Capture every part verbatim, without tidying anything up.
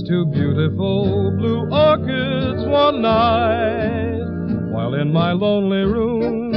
kissed two beautiful blue orchids one night while in my lonely room.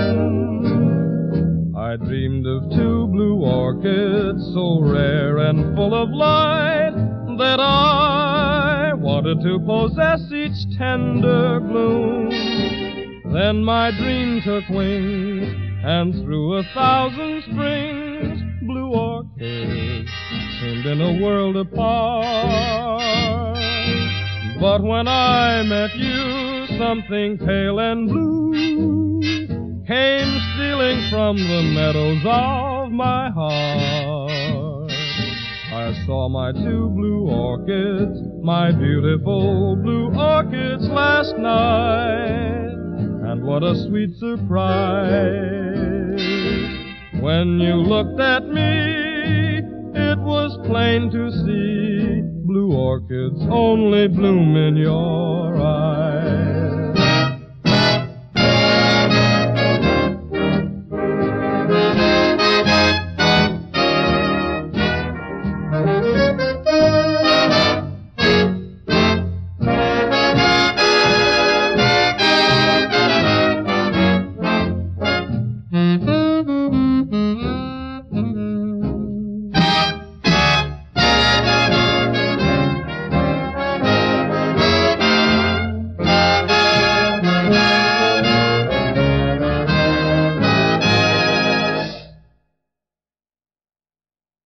I dreamed of two blue orchids so rare and full of light that I wanted to possess each tender bloom. Then my dream took wings, and through a thousand springs, blue orchids seemed in a world apart. But when I met you, something pale and blue came stealing from the meadows of my heart. I saw my two blue orchids, my beautiful blue orchids last night. And what a sweet surprise. When you looked at me, it was plain to see blue orchids only bloom in your eyes.